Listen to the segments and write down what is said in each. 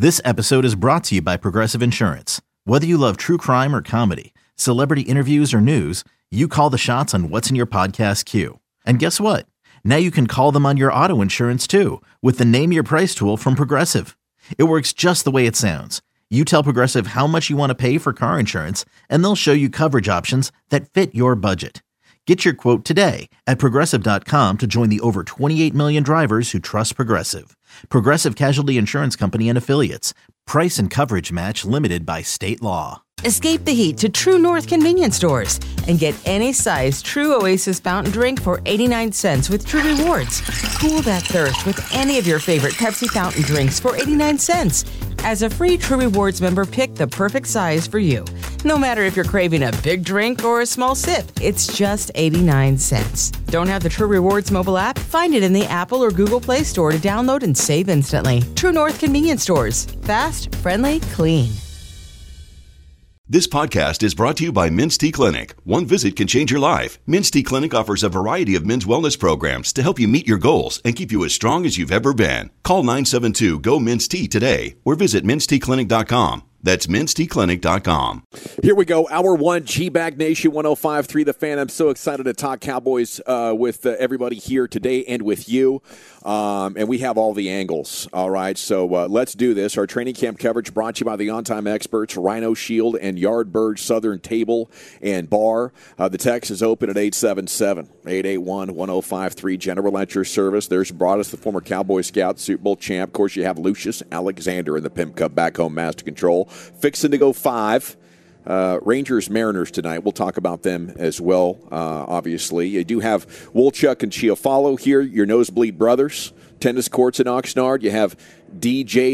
This episode is brought to you by Progressive Insurance. Whether you love true crime or comedy, celebrity interviews or news, you call the shots on what's in your podcast queue. And guess what? Now you can call them on your auto insurance too with the Name Your Price tool from Progressive. It works just the way it sounds. You tell Progressive how much you want to pay for car insurance, and they'll show you coverage options that fit your budget. Get your quote today at Progressive.com to join the over 28 million drivers who trust Progressive. Progressive Casualty Insurance Company and Affiliates. Price and coverage match limited by state law. Escape the heat to True North convenience stores and get any size True Oasis fountain drink for 89 cents with True Rewards. Cool that thirst with any of your favorite Pepsi fountain drinks for 89 cents. As a free True Rewards member, pick the perfect size for you. No matter if you're craving a big drink or a small sip, it's just 89 cents. Don't have the True Rewards mobile app? Find it in the Apple or Google Play Store to download and save instantly. True North convenience stores. Fast, friendly, clean. This podcast is brought to you by Men's Tea Clinic. One visit can change your life. Men's Tea Clinic offers a variety of men's wellness programs to help you meet your goals and keep you as strong as you've ever been. Call 972-GO-MEN'S Tea today or visit mensteaclinic.com. That's mensteaclinic.com. Here we go. Hour one, G-Bag Nation 105.3 The Fan. I'm so excited to talk Cowboys with everybody here today and with you. And we have all the angles. All right, so let's do this. Our training camp coverage brought to you by the on-time experts, Rhino Shield and Yardbird Southern Table and Bar. The text is open at 877-881-1053. General at your service. There's Broadus, the former Cowboy Scout, Super Bowl champ. Of course, you have Lucius Alexander in the Pimp Cup back home master control. Fixing to go 5. Rangers, Mariners tonight. We'll talk about them as well, obviously. You do have Wolchuk and Chiafalo here, your Nosebleed Brothers. Tennis courts in Oxnard. You have DJ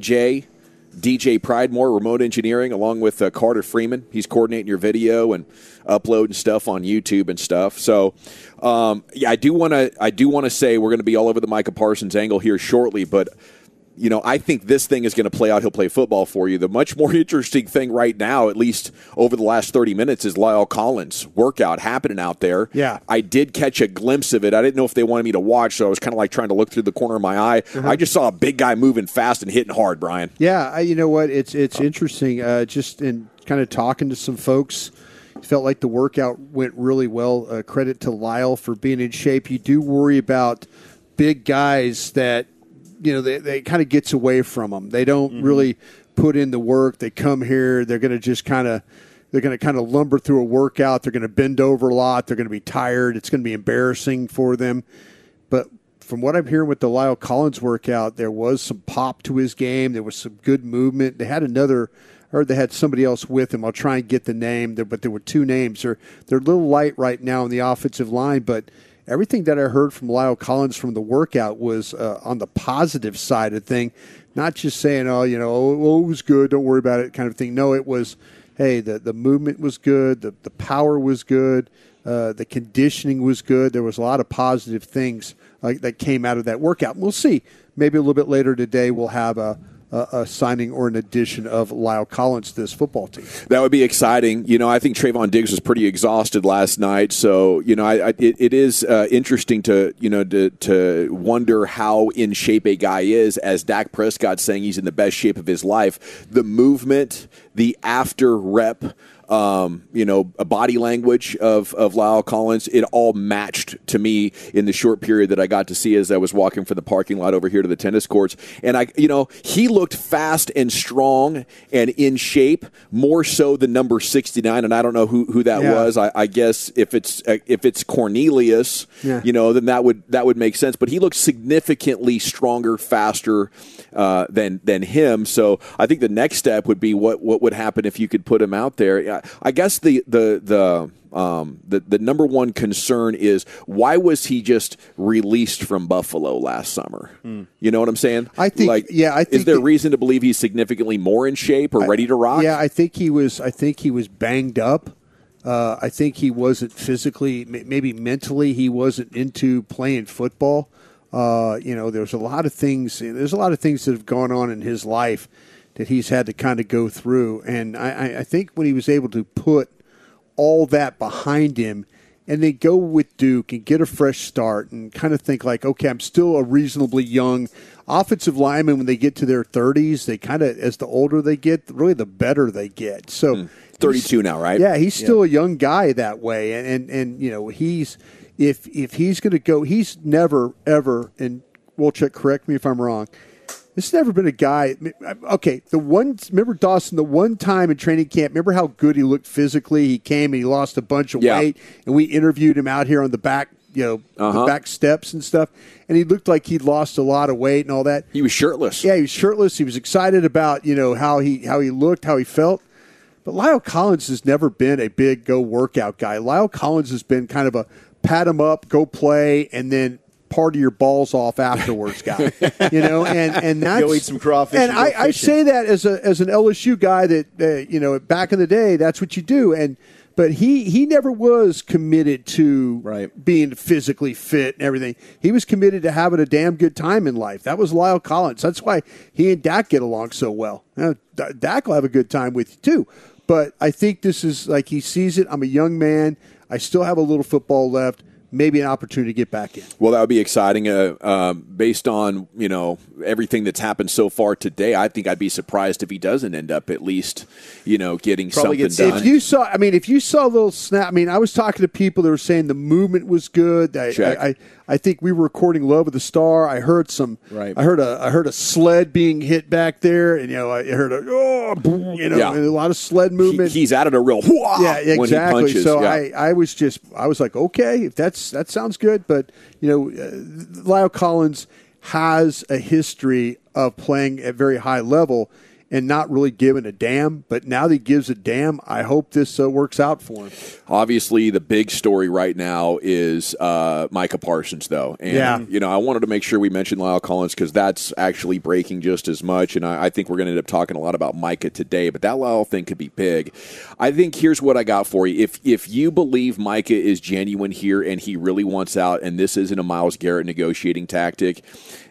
Pridemore, remote engineering, along with Carter Freeman. He's coordinating your video and uploading stuff on YouTube and stuff. So, I do want to say we're going to be all over the Micah Parsons angle here shortly, but you know, I think this thing is going to play out. He'll play football for you. The much more interesting thing right now, at least over the last 30 minutes, is La'el Collins' workout happening out there. Yeah. I did catch a glimpse of it. I didn't know if they wanted me to watch, so I was kind of like trying to look through the corner of my eye. I just saw a big guy moving fast and hitting hard, Brian. Yeah, you know what? It's interesting. Just in kind of talking to some folks, felt like the workout went really well. Credit to La'el for being in shape. You do worry about big guys that, you know, they kind of gets away from them. They don't really put in the work. They come here. They're going to just kind of lumber through a workout. They're going to bend over a lot. They're going to be tired. It's going to be embarrassing for them. But from what I'm hearing with the La'el Collins workout, there was some pop to his game. There was some good movement. They had I heard they had somebody else with him. I'll try and get the name, but there were 2 names. They're a little light right now in the offensive line, but everything that I heard from La'el Collins from the workout was on the positive side of thing, not just saying, it was good, don't worry about it kind of thing. No, it was, hey, the movement was good, the power was good, the conditioning was good. There was a lot of positive things that came out of that workout. We'll see. Maybe a little bit later today we'll have a signing or an addition of La'el Collins to this football team. That would be exciting. You know, I think Trayvon Diggs was pretty exhausted last night, so you know, it is interesting to to wonder how in shape a guy is. As Dak Prescott saying he's in the best shape of his life. The movement, the after rep. A body language of La'el Collins, it all matched to me in the short period that I got to see as I was walking from the parking lot over here to the tennis courts. And he looked fast and strong and in shape, more so than number 69. And I don't know who that was. I guess if it's Cornelius, then that would make sense. But he looked significantly stronger, faster than him. So I think the next step would be what would happen if you could put him out there. I guess the number one concern is, why was he just released from Buffalo last summer? You know what I'm saying? I think is there reason to believe he's significantly more in shape or ready to rock? Yeah, I think he was banged up. I think he wasn't physically, maybe mentally, he wasn't into playing football. There's a lot of things. There's a lot of things that have gone on in his life that he's had to kind of go through. And I think when he was able to put all that behind him and then go with Duke and get a fresh start and kind of think like, okay, I'm still a reasonably young offensive lineman. When they get to their 30s, they kind of, as the older they get, really the better they get. So 32 now, right? Yeah, he's still a young guy that way. And you know, he's if he's going to go, he's never, ever, and Wolchuk, correct me if I'm wrong, there's never been a guy. Okay, remember Dawson, the one time in training camp, remember how good he looked physically? He came and he lost a bunch of weight, and we interviewed him out here on the back, the back steps and stuff, and he looked like he'd lost a lot of weight and all that. He was shirtless. Yeah, he was shirtless. He was excited about, how he looked, how he felt. But Lyle Collins has never been a big go workout guy. Lyle Collins has been kind of a pat him up, go play, and then party your balls off afterwards guy, and that's, go eat some crawfish. And I say that as an LSU guy that back in the day, that's what you do. But he never was committed to being physically fit and everything. He was committed to having a damn good time in life. That was Lyle Collins. That's why he and Dak get along so well. Now, Dak will have a good time with you too. But I think this is like he sees it. I'm a young man. I still have a little football left. Maybe an opportunity to get back in. Well, that would be exciting. Based on everything that's happened so far today, I think I'd be surprised if he doesn't end up at least getting something done. If you saw a little snap. I was talking to people that were saying the movement was good. I think we were recording "Love of the Star." I heard some. Right. I heard a sled being hit back there, and I heard a lot of sled movement. He's added a real exactly. When he punches. So I was like, okay, if that sounds good, but Lyle Collins has a history of playing at very high level and not really giving a damn. But now that he gives a damn, I hope this works out for him. Obviously, the big story right now is Micah Parsons, though. And, I wanted to make sure we mentioned Lyle Collins because that's actually breaking just as much. And I think we're going to end up talking a lot about Micah today. But that Lyle thing could be big. I think here's what I got for you. If you believe Micah is genuine here and he really wants out and this isn't a Myles Garrett negotiating tactic,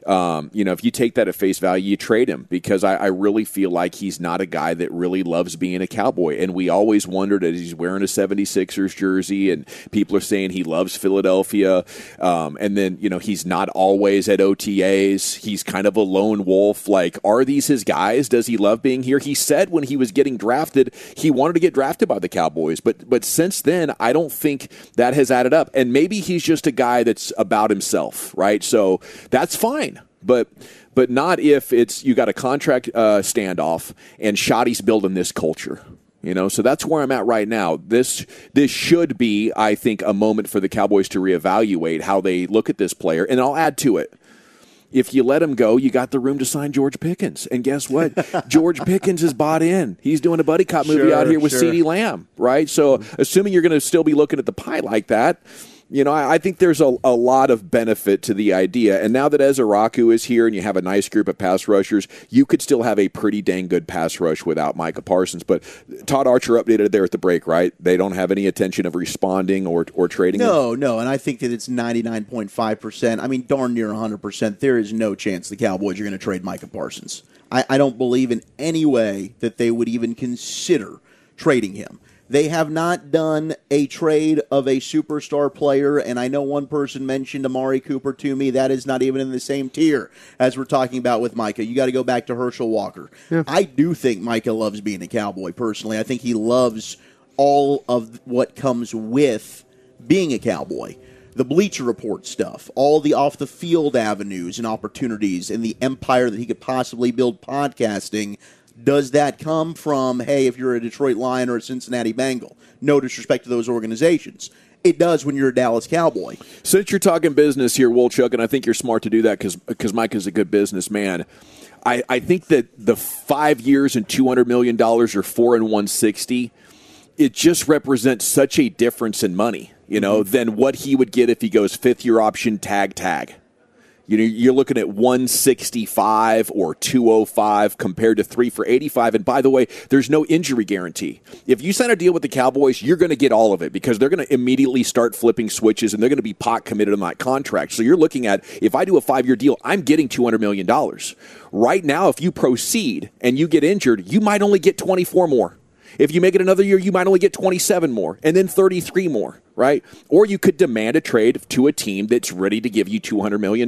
if you take that at face value, you trade him because I really feel like he's not a guy that really loves being a Cowboy. And we always wondered that he's wearing a 76ers jersey and people are saying he loves Philadelphia. And then, he's not always at OTAs. He's kind of a lone wolf. Like, are these his guys? Does he love being here? He said when he was getting drafted, he wanted to get drafted by the Cowboys. But since then, I don't think that has added up. And maybe he's just a guy that's about himself, right? So that's fine. But not if it's you got a contract standoff and Shoddy's building this culture. So that's where I'm at right now. This should be, I think, a moment for the Cowboys to reevaluate how they look at this player. And I'll add to it. If you let him go, you got the room to sign George Pickens. And guess what? George Pickens is bought in. He's doing a buddy cop movie out here with CeeDee Lamb, right? So assuming you're going to still be looking at the pie like that, I think there's a lot of benefit to the idea. And now that Ezeraku is here and you have a nice group of pass rushers, you could still have a pretty dang good pass rush without Micah Parsons. But Todd Archer updated there at the break, right? They don't have any intention of responding or trading him? No, and I think that it's 99.5%. Darn near 100%. There is no chance the Cowboys are going to trade Micah Parsons. I don't believe in any way that they would even consider trading him. They have not done a trade of a superstar player, and I know one person mentioned Amari Cooper to me. That is not even in the same tier as we're talking about with Micah. You got to go back to Herschel Walker. Yeah. I do think Micah loves being a Cowboy, personally. I think he loves all of what comes with being a Cowboy. The Bleacher Report stuff, all the off-the-field avenues and opportunities, and the empire that he could possibly build podcasting. Does that come from, hey, if you're a Detroit Lion or a Cincinnati Bengal? No disrespect to those organizations. It does when you're a Dallas Cowboy. Since you're talking business here, Wolchuk, and I think you're smart to do that because Mike is a good businessman, I think that the 5 years and $200 million or 4 and 160, it just represents such a difference in money, than what he would get if he goes fifth-year option tag. You're looking at 165 or 205 compared to 3 for 85. And by the way, there's no injury guarantee. If you sign a deal with the Cowboys, you're going to get all of it because they're going to immediately start flipping switches and they're going to be pot committed on that contract. So you're looking at, if I do a 5-year deal, I'm getting $200 million. Right now, if you proceed and you get injured, you might only get 24 more. If you make it another year, you might only get 27 more and then 33 more, right? Or you could demand a trade to a team that's ready to give you $200 million.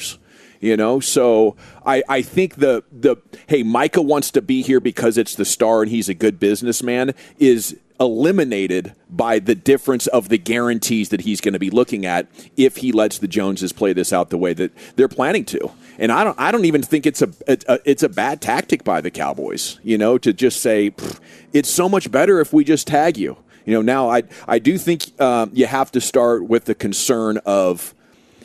So I think the hey, Micah wants to be here because it's the star and he's a good businessman is eliminated by the difference of the guarantees that he's going to be looking at if he lets the Joneses play this out the way that they're planning to. And I don't even think it's a bad tactic by the Cowboys, to just say it's so much better if we just tag you. Now I do think you have to start with the concern of,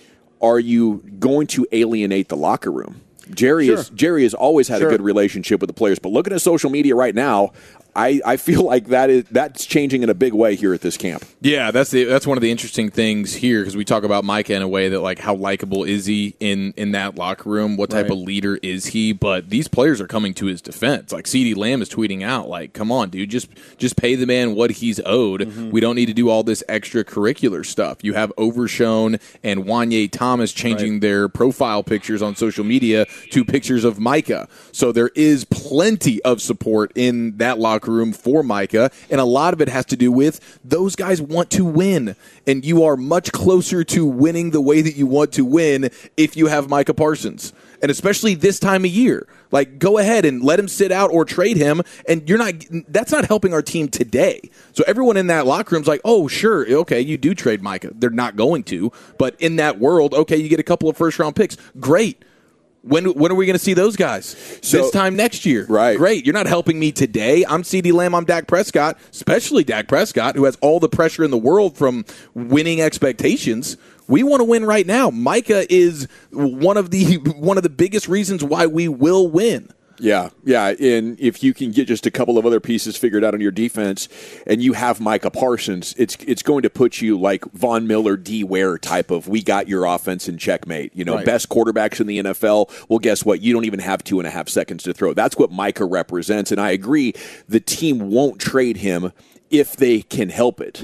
are you going to alienate the locker room? Jerry has always had a good relationship with the players, but looking at social media right now, I feel like that's changing in a big way here at this camp. Yeah, that's one of the interesting things here, because we talk about Micah in a way that, like, how likable is he in that locker room? What type of leader is he? But these players are coming to his defense. Like, CeeDee Lamb is tweeting out, like, come on, dude, just pay the man what he's owed. Mm-hmm. We don't need to do all this extracurricular stuff. You have Overshown and Wanye Thomas changing their profile pictures on social media to pictures of Micah. So there is plenty of support in that locker room for Micah, and a lot of it has to do with those guys want to win, and you are much closer to winning the way that you want to win if you have Micah Parsons. And especially this time of year, like, go ahead and let him sit out or trade him, and that's not helping our team today. So everyone in that locker room's like, oh, sure, okay, you do trade Micah. They're not going to, but in that world, okay, you get a couple of first-round picks. Great. When are we going to see those guys? This time next year. Right. Great. You're not helping me today. I'm CeeDee Lamb. I'm Dak Prescott, especially Dak Prescott, who has all the pressure in the world from winning expectations. We want to win right now. Micah is one of the biggest reasons why we will win. Yeah, and if you can get just a couple of other pieces figured out on your defense, and you have Micah Parsons, it's going to put you like Von Miller, D. Ware type of, we got your offense in checkmate. Best quarterbacks in the NFL. Well, guess what? You don't even have 2.5 seconds to throw. That's what Micah represents, and I agree. The team won't trade him if they can help it.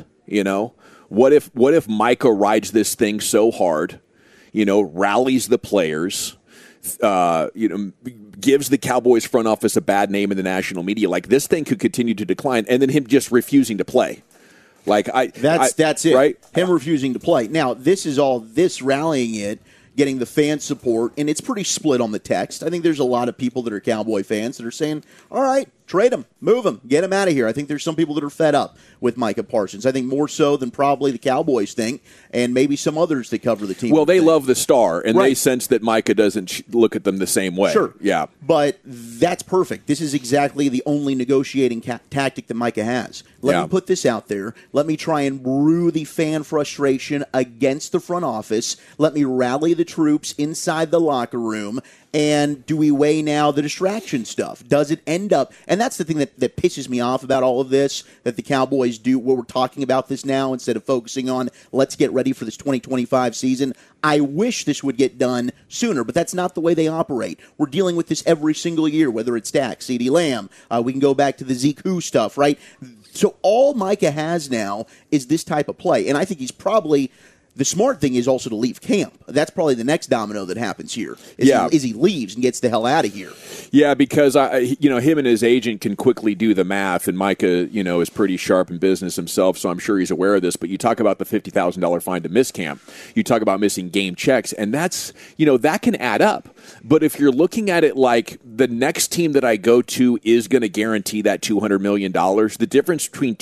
What if Micah rides this thing so hard, rallies the players, gives the Cowboys front office a bad name in the national media? Like, this thing could continue to decline, and then him just refusing to play. That's it. Right? Him refusing to play. Now, this is all this rallying it, getting the fan support, and it's pretty split on the text. I think there's a lot of people that are Cowboy fans that are saying, all right, trade him, move him, get him out of here. I think there's some people that are fed up with Micah Parsons. I think more so than probably the Cowboys think, and maybe some others that cover the team. Well, they love the star, and they sense that Micah doesn't look at them the same way. Sure. Yeah. But that's perfect. This is exactly the only negotiating tactic that Micah has. Let me put this out there. Let me try and brew the fan frustration against the front office. Let me rally the troops inside the locker room. And do we weigh now the distraction stuff? Does it end up, and that's the thing that pisses me off about all of this, that the Cowboys do, where we're talking about this now instead of focusing on let's get ready for this 2025 season. I wish this would get done sooner, but that's not the way they operate. We're dealing with this every single year, whether it's Dak, CeeDee Lamb. We can go back to the Zeke Who stuff, right? So all Micah has now is this type of play, and I think he's probably... The smart thing is also to leave camp. That's probably the next domino that happens here. Is he leaves and gets the hell out of here. Yeah, because him and his agent can quickly do the math, and Micah, is pretty sharp in business himself, so I'm sure he's aware of this. But you talk about the $50,000 fine to miss camp. You talk about missing game checks, and that's that can add up. But if you're looking at it like the next team that I go to is going to guarantee that $200 million, the difference between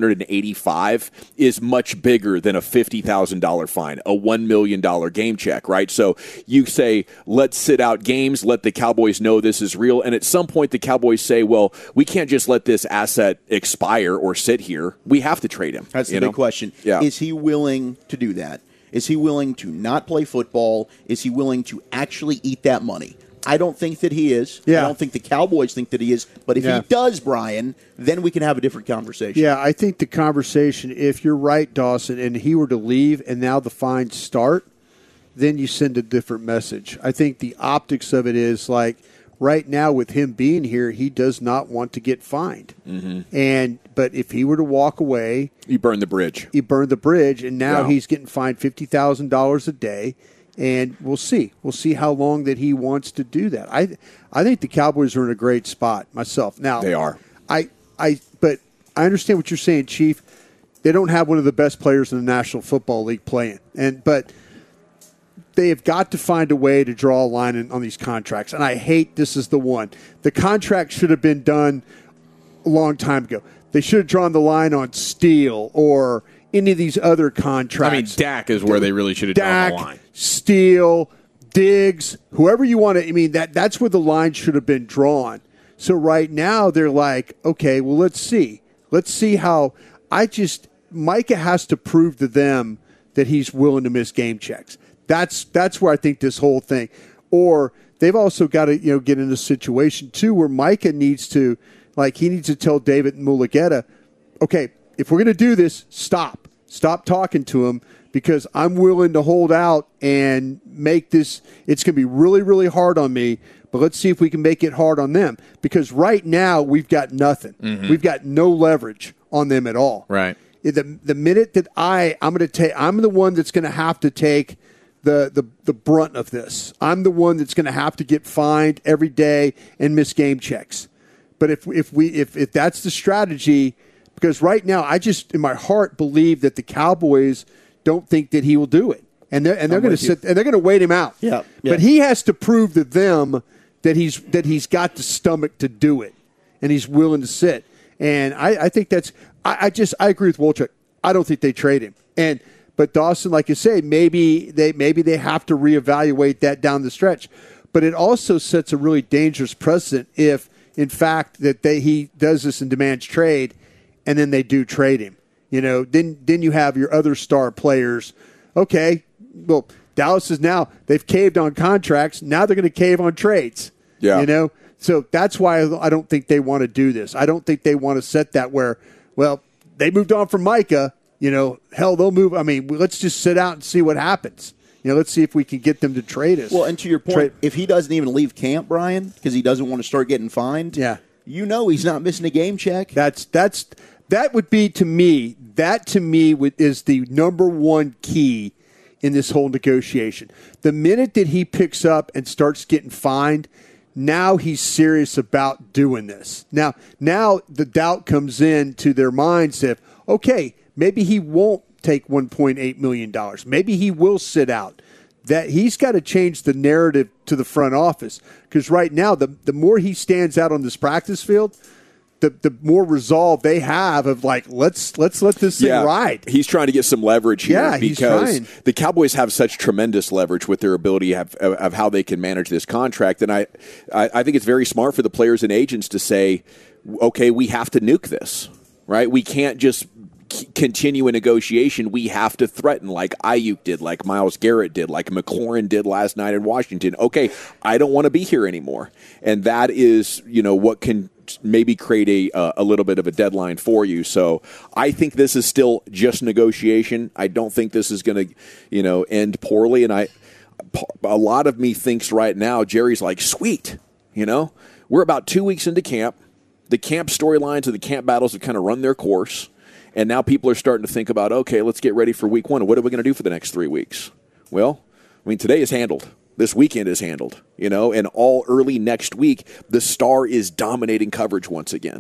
$285 is much bigger than a $50,000 fine, a $1 million game check, right? So you say, let's sit out games, let the Cowboys know this is real, and at some point the Cowboys say, well, we can't just let this asset expire or sit here. We have to trade him. That's the big question. Yeah. Is he willing to do that? Is he willing to not play football? Is he willing to actually eat that money? I don't think that he is. Yeah. I don't think the Cowboys think that he is. But if he does, Brian, then we can have a different conversation. Yeah, I think the conversation, if you're right, Dawson, and he were to leave and now the fines start, then you send a different message. I think the optics of it is like right now with him being here, he does not want to get fined. Mm-hmm. But if he were to walk away... You burn the bridge. And now he's getting fined $50,000 a day. And we'll see. We'll see how long that he wants to do that. I think the Cowboys are in a great spot myself. Now they are. But I understand what you're saying, Chief. They don't have one of the best players in the National Football League playing, but they have got to find a way to draw a line on these contracts. And I hate this is the one. The contract should have been done a long time ago. They should have drawn the line on Steele or any of these other contracts. I mean, Dak is where they really should have drawn the line. Steele, Diggs, whoever you want to. I mean, that's where the line should have been drawn. So right now they're like, okay, well, let's see. Let's see how Micah has to prove to them that he's willing to miss game checks. That's where I think this whole thing. Or they've also got to get in a situation too where Micah needs to tell David Mulugheta, okay, if we're going to do this, stop talking to him because I'm willing to hold out and make this. It's going to be really, really hard on me. But let's see if we can make it hard on them because right now we've got nothing. Mm-hmm. We've got no leverage on them at all. Right. The minute that I'm the one that's going to have to take the brunt of this. I'm the one that's going to have to get fined every day and miss game checks. But if that's the strategy, because right now I just in my heart believe that the Cowboys don't think that he will do it, and they're going to sit and they're going to wait him out. Yeah. But he has to prove to them that he's got the stomach to do it, and he's willing to sit. And I think that's I agree with Wolchuk. I don't think they trade him. But Dawson, like you say, maybe they have to reevaluate that down the stretch. But it also sets a really dangerous precedent if, in fact, that he does this and demands trade, and then they do trade him. Then you have your other star players. Okay, well, Dallas is now they've caved on contracts. Now they're going to cave on trades. Yeah. So that's why I don't think they want to do this. I don't think they want to set that where, well, they moved on from Micah. Hell, they'll move. I mean, let's just sit out and see what happens. Let's see if we can get them to trade us. Well, and to your point, if he doesn't even leave camp, Brian, because he doesn't want to start getting fined, he's not missing a game check. That would be to me. That to me is the number one key in this whole negotiation. The minute that he picks up and starts getting fined, now he's serious about doing this. Now the doubt comes into their minds if, okay, maybe he won't take $1.8 million. Maybe he will sit out. That he's got to change the narrative to the front office because right now the more he stands out on this practice field, the more resolve they have of like let's let this thing ride. He's trying to get some leverage here because the Cowboys have such tremendous leverage with their ability of how they can manage this contract. And I think it's very smart for the players and agents to say, okay, we have to nuke this, right? We can't just continue a negotiation. We have to threaten like Ayuk did, like Myles Garrett did, like McLaurin did last night in Washington. Okay, I don't want to be here anymore. And that is, what can maybe create a little bit of a deadline for you. So I think this is still just negotiation. I don't think this is going to, end poorly. And a lot of me thinks right now, Jerry's like, sweet, we're about 2 weeks into camp. The camp storylines and the camp battles have kind of run their course. And now people are starting to think about, okay, let's get ready for week one. What are we going to do for the next 3 weeks? Well, today is handled. This weekend is handled, and all early next week, the Star is dominating coverage once again,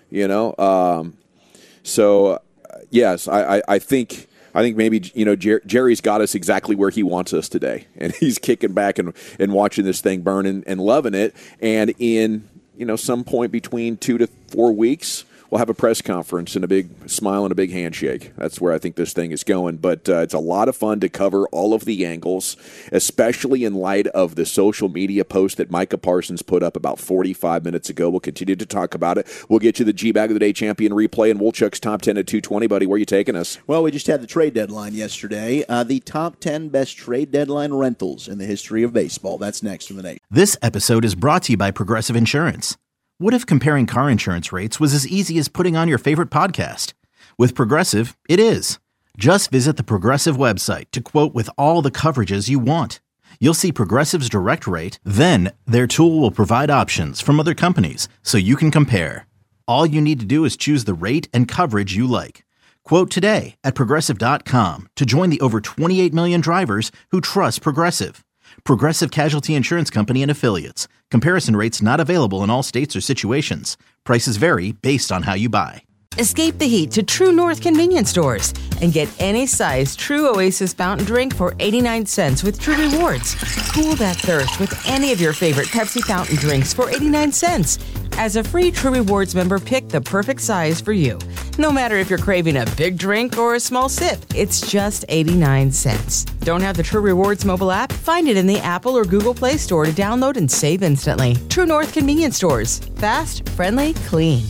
So, yes, I think maybe, Jerry's got us exactly where he wants us today. And he's kicking back and watching this thing burn and loving it. And in, some point between 2 to 4 weeks, we'll have a press conference and a big smile and a big handshake. That's where I think this thing is going. But it's a lot of fun to cover all of the angles, especially in light of the social media post that Micah Parsons put up about 45 minutes ago. We'll continue to talk about it. We'll get you the G-Bag of the Day champion replay and Wolchuk's top 10 at 2:20. Buddy, where are you taking us? Well, we just had the trade deadline yesterday. The top 10 best trade deadline rentals in the history of baseball. That's next from the Nation. This episode is brought to you by Progressive Insurance. What if comparing car insurance rates was as easy as putting on your favorite podcast? With Progressive, it is. Just visit the Progressive website to quote with all the coverages you want. You'll see Progressive's direct rate, then their tool will provide options from other companies so you can compare. All you need to do is choose the rate and coverage you like. Quote today at Progressive.com to join the over 28 million drivers who trust Progressive. Progressive Casualty Insurance Company and Affiliates. Comparison rates not available in all states or situations. Prices vary based on how you buy. Escape the heat to True North convenience stores and get any size True Oasis fountain drink for 89 cents with True Rewards. Cool that thirst with any of your favorite Pepsi fountain drinks for 89 cents. As a free True Rewards member, pick the perfect size for you. No matter if you're craving a big drink or a small sip, it's just 89 cents. Don't have the True Rewards mobile app? Find it in the Apple or Google Play Store to download and save instantly. True North convenience stores. Fast, friendly, clean.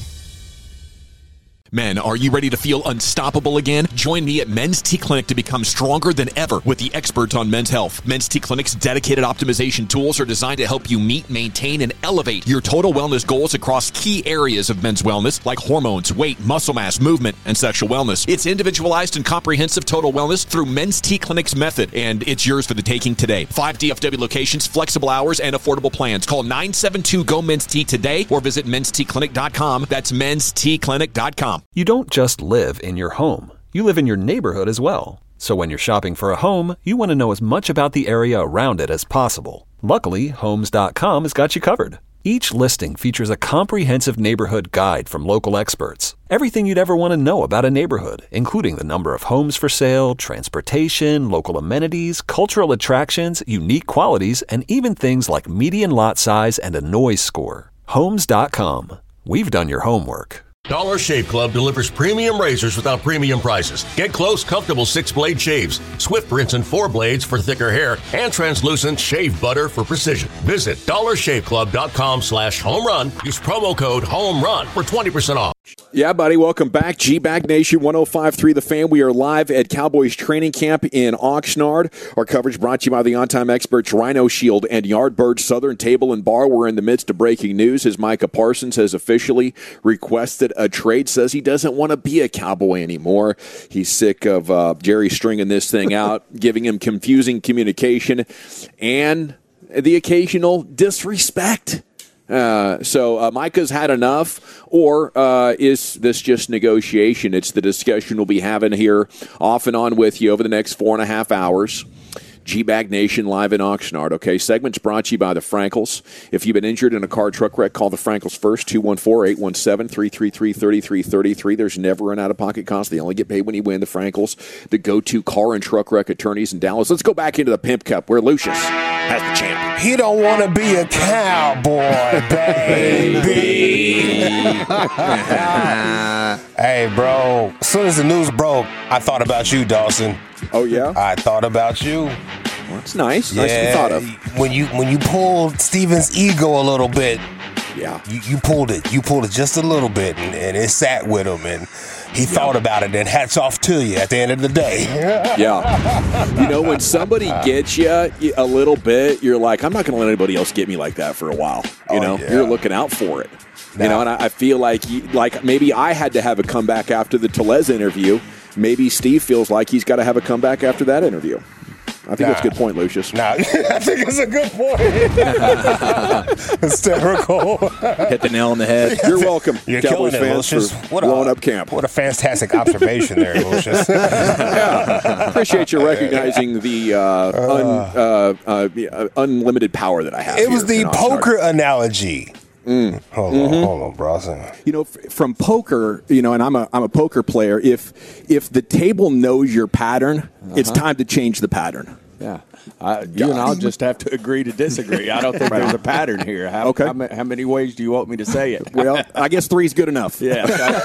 Men, are you ready to feel unstoppable again? Join me at Men's T Clinic to become stronger than ever with the experts on men's health. Men's T Clinic's dedicated optimization tools are designed to help you meet, maintain, and elevate your total wellness goals across key areas of men's wellness like hormones, weight, muscle mass, movement, and sexual wellness. It's individualized and comprehensive total wellness through Men's T Clinic's method, and it's yours for the taking today. 5 DFW locations, flexible hours, and affordable plans. Call 972-GO-MEN'S-T today or visit menstclinic.com. That's menstclinic.com. You don't just live in your home. You live in your neighborhood as well. So when you're shopping for a home, you want to know as much about the area around it as possible. Luckily, Homes.com has got you covered. Each listing features a comprehensive neighborhood guide from local experts. Everything you'd ever want to know about a neighborhood, including the number of homes for sale, transportation, local amenities, cultural attractions, unique qualities, and even things like median lot size and a noise score. Homes.com. We've done your homework. Dollar Shave Club delivers premium razors without premium prices. Get close, comfortable 6-blade shaves, swift rinse and 4 blades for thicker hair, and translucent shave butter for precision. Visit dollarshaveclub.com/home run. Use promo code HOMERUN for 20% off. Yeah, buddy, welcome back. G-Bag Nation 105.3 The Fan. We are live at Cowboys training camp in Oxnard. Our coverage brought to you by the on-time experts Rhino Shield and Yardbird Southern Table and Bar. We're in the midst of breaking news as Micah Parsons has officially requested a trade, says he doesn't want to be a Cowboy anymore. He's sick of Jerry stringing this thing out, giving him confusing communication, and the occasional disrespect. So Micah's had enough, or is this just negotiation? It's the discussion we'll be having here off and on with you over the next 4.5 hours. G-Bag Nation live in Oxnard. Okay, segment's brought to you by the Frankels. If you've been injured in a car truck wreck, call the Frankels first, 214-817-333-3333. There's never an out-of-pocket cost. They only get paid when you win. The Frankels, the go-to car and truck wreck attorneys in Dallas. Let's go back into the Pimp Cup where Lucius has the champion. He don't want to be a cowboy, baby. Hey, bro, as soon as the news broke, I thought about you, Dawson. Oh, yeah? I thought about you. Well, that's nice. Yeah, nice to be thought of. When you pulled Steven's ego a little bit, yeah, you pulled it. You pulled it just a little bit, and it sat with him, and he thought about it, and hats off to you at the end of the day. Yeah. You know, when somebody gets you a little bit, you're like, I'm not going to let anybody else get me like that for a while. You know, you're looking out for it. You know, and I feel like maybe I had to have a comeback after the Tellez interview. Maybe Steve feels like he's got to have a comeback after that interview. I think that's a good point, Lucius. I think it's a good point. Hysterical. Hit the nail on the head. You're welcome, You're Cowboys killing it, fans, Lucius. for blowing up camp. What a fantastic observation there, Lucius. Yeah. Appreciate you recognizing the unlimited power that I have. It was the poker analogy. Hold on, Bronson. You know, from poker, you know, and I'm a poker player. If the table knows your pattern, it's time to change the pattern. Yeah, you and I'll just have to agree to disagree. I don't think there's a pattern here. How many ways do you want me to say it? Well, I guess 3 is good enough. Yeah.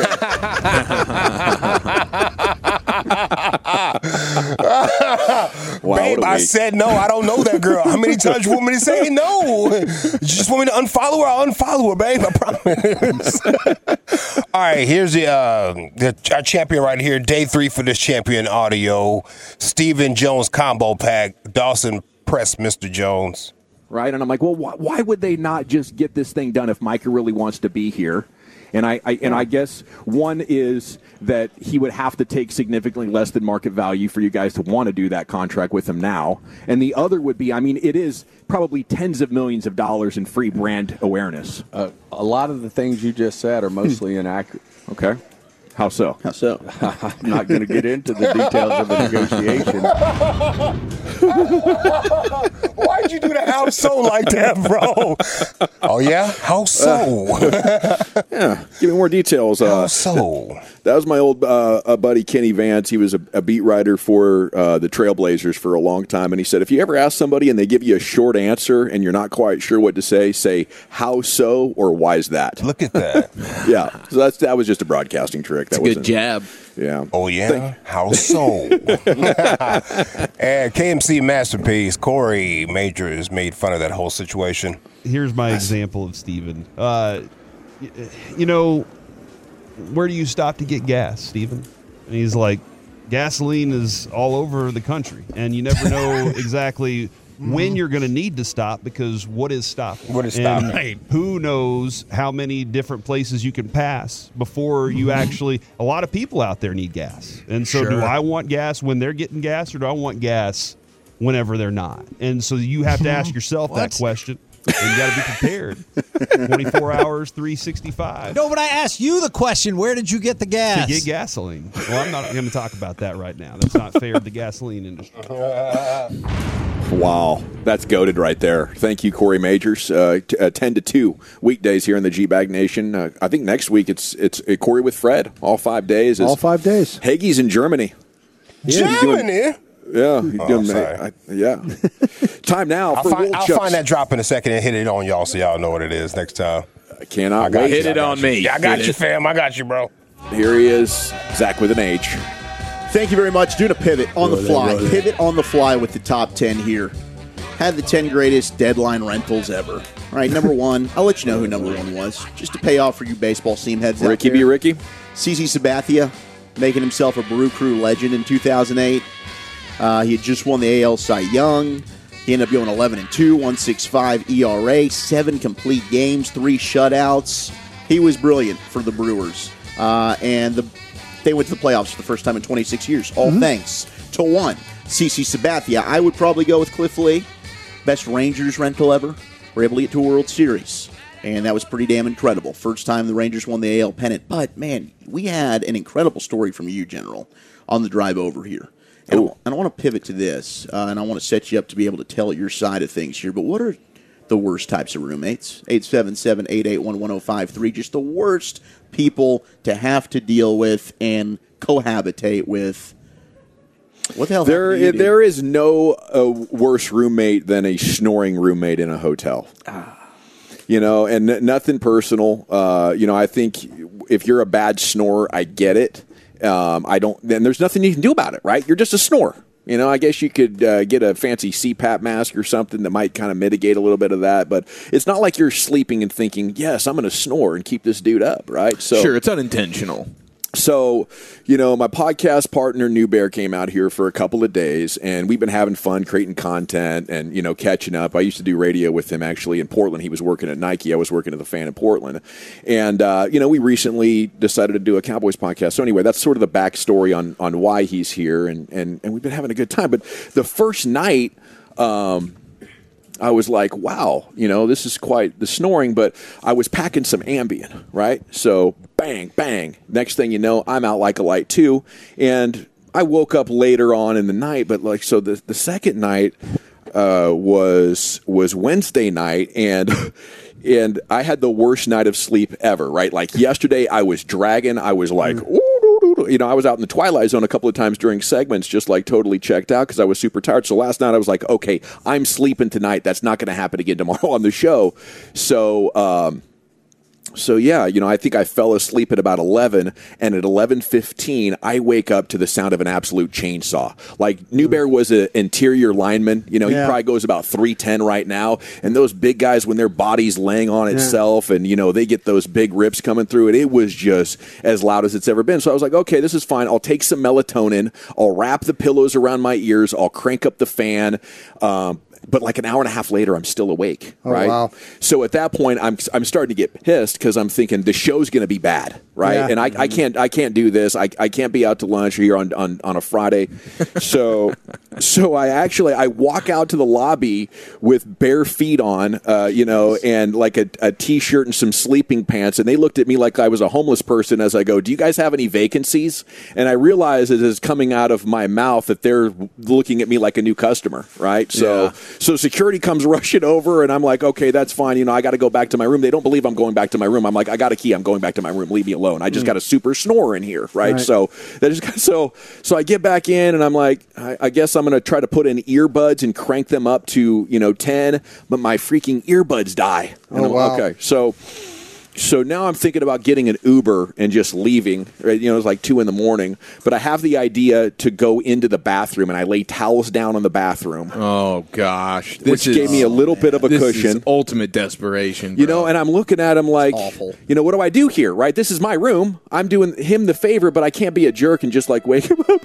Wow, babe, I said no. I don't know that girl. How many times you want me to say no? You just want me to unfollow her? I'll unfollow her, babe. I promise. All right, here's our champion right here. Day 3 for this champion audio. Stephen Jones combo pack. Dawson, press Mr. Jones. Right, and I'm like, well, why would they not just get this thing done if Micah really wants to be here? And I guess one is that he would have to take significantly less than market value for you guys to want to do that contract with him now. And the other would be, I mean, it is probably tens of millions of dollars in free brand awareness. A lot of the things you just said are mostly inaccurate. Okay. How so? I'm not going to get into the details of the negotiation. Why'd you do the how so like that, bro? Oh, yeah? How so? Yeah, give me more details. How so? That was my old buddy Kenny Vance. He was a beat writer for the Trailblazers for a long time, and he said, if you ever ask somebody and they give you a short answer and you're not quite sure what to say how so or why's that? Look at that. Yeah, so that was just a broadcasting trick. That's a good jab. Yeah. Oh, yeah? How so? And KMC Masterpiece, Corey Majors made fun of that whole situation. Here's my example of Steven. You know, where do you stop to get gas, Steven? And he's like, gasoline is all over the country, and you never know exactly when you're going to need to stop, because what is stopping? What is stopping? Right. Who knows how many different places you can pass before you actually – a lot of people out there need gas. And so do I want gas when they're getting gas, or do I want gas whenever they're not? And so you have to ask yourself that question. And you got to be prepared. 24 hours, 365. No, but I asked you the question, where did you get the gas? To get gasoline. Well, I'm not going to talk about that right now. That's not fair to the gasoline industry. Wow, that's goated right there. Thank you, Corey Majors. 10 to 2 weekdays here in the G-Bag Nation. I think next week it's Corey with Fred, all 5 days. All 5 days. Hagee's in Germany. Germany? Yeah. Time now for I'll find that drop in a second and hit it on y'all so y'all know what it is next time. I cannot wait. Hit it on me. Yeah, I got you, fam. I got you, bro. Here he is, Zach with an H. Thank you very much. Doing a pivot on the fly. Pivot on the fly with the top 10 here. Had the 10 greatest deadline rentals ever. All right, number one. I'll let you know who number one was, just to pay off for you baseball seam heads out Ricky there. B. Ricky. CC Sabathia, making himself a Brew Crew legend in 2008. He had just won the AL Cy Young. He ended up going 11-2, 1.65 ERA, 7 complete games, 3 shutouts. He was brilliant for the Brewers. And they went to the playoffs for the first time in 26 years, all thanks to one, CC Sabathia. I would probably go with Cliff Lee. Best Rangers rental ever. Were able to get to a World Series. And that was pretty damn incredible. First time the Rangers won the AL pennant. But, man, we had an incredible story from you, General, on the drive over here. And I want to pivot to this, and I want to set you up to be able to tell your side of things here. But what are the worst types of roommates? 877-881-1053. Just the worst people to have to deal with and cohabitate with. What the hell? There is no worse roommate than a snoring roommate in a hotel. You know, and nothing personal. I think if you're a bad snorer, I get it. Then there's nothing you can do about it, right? You're just a snorer. You know, I guess you could get a fancy CPAP mask or something that might kind of mitigate a little bit of that, but it's not like you're sleeping and thinking, yes, I'm going to snore and keep this dude up, right? So sure, it's unintentional. So, my podcast partner, New Bear, came out here for a couple of days, and we've been having fun creating content and, catching up. I used to do radio with him, actually, in Portland. He was working at Nike. I was working at the Fan in Portland. And, we recently decided to do a Cowboys podcast. So, anyway, that's sort of the backstory on why he's here, and we've been having a good time. But the first night, I was like, wow, this is quite the snoring, but I was packing some Ambien, right? So bang, bang. Next thing you know, I'm out like a light too. And I woke up later on in the night, but the second night was Wednesday night, and I had the worst night of sleep ever, right? Like yesterday I was dragging. I was like, ooh. I was out in the twilight zone a couple of times during segments, just like totally checked out because I was super tired. So last night I was like, okay, I'm sleeping tonight. That's not going to happen again tomorrow on the show. So yeah, I think I fell asleep at about 11, and at 11:15, I wake up to the sound of an absolute chainsaw. Like, New Bear was an interior lineman. He probably goes about 310 right now, and those big guys, when their body's laying on itself, and, they get those big rips coming through it was just as loud as it's ever been. So I was like, okay, this is fine. I'll take some melatonin. I'll wrap the pillows around my ears. I'll crank up the fan. But like an hour and a half later, I'm still awake. Oh, right. wow. So at that point, I'm starting to get pissed because I'm thinking the show's going to be bad. Right. Yeah. And I can't do this. I can't be out to lunch here on a Friday. So I walk out to the lobby with bare feet on, and like a T-shirt and some sleeping pants. And they looked at me like I was a homeless person as I go, do you guys have any vacancies? And I realize it is coming out of my mouth that they're looking at me like a new customer. Right. So security comes rushing over and I'm like, okay, that's fine. I got to go back to my room. They don't believe I'm going back to my room. I'm like, I got a key. I'm going back to my room. Leave me alone. I just got a super snore in here. Right. So I get back in and I'm like, I guess I'm going to try to put in earbuds and crank them up to, 10, but my freaking earbuds die. And wow. Okay. So now I'm thinking about getting an Uber and just leaving. Right? It's like 2 a.m. But I have the idea to go into the bathroom and I lay towels down on the bathroom. Oh gosh, which gave me a little bit of a cushion. This is ultimate desperation, bro. And I'm looking at him like, awful. What do I do here? Right, this is my room. I'm doing him the favor, but I can't be a jerk and just like wake him up.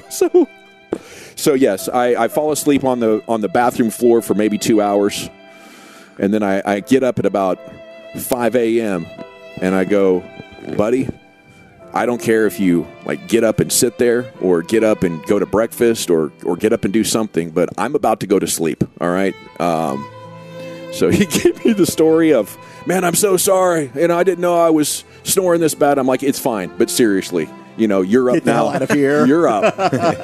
So yes, I fall asleep on the bathroom floor for maybe 2 hours, and then I get up at about 5 a.m. and I go, buddy, I don't care if you like get up and sit there or get up and go to breakfast or get up and do something, but I'm about to go to sleep. All right. So he gave me the story of, man, I'm so sorry. I didn't know I was snoring this bad. I'm like, it's fine. But seriously, you're up Get the now. hell out of here. You're up.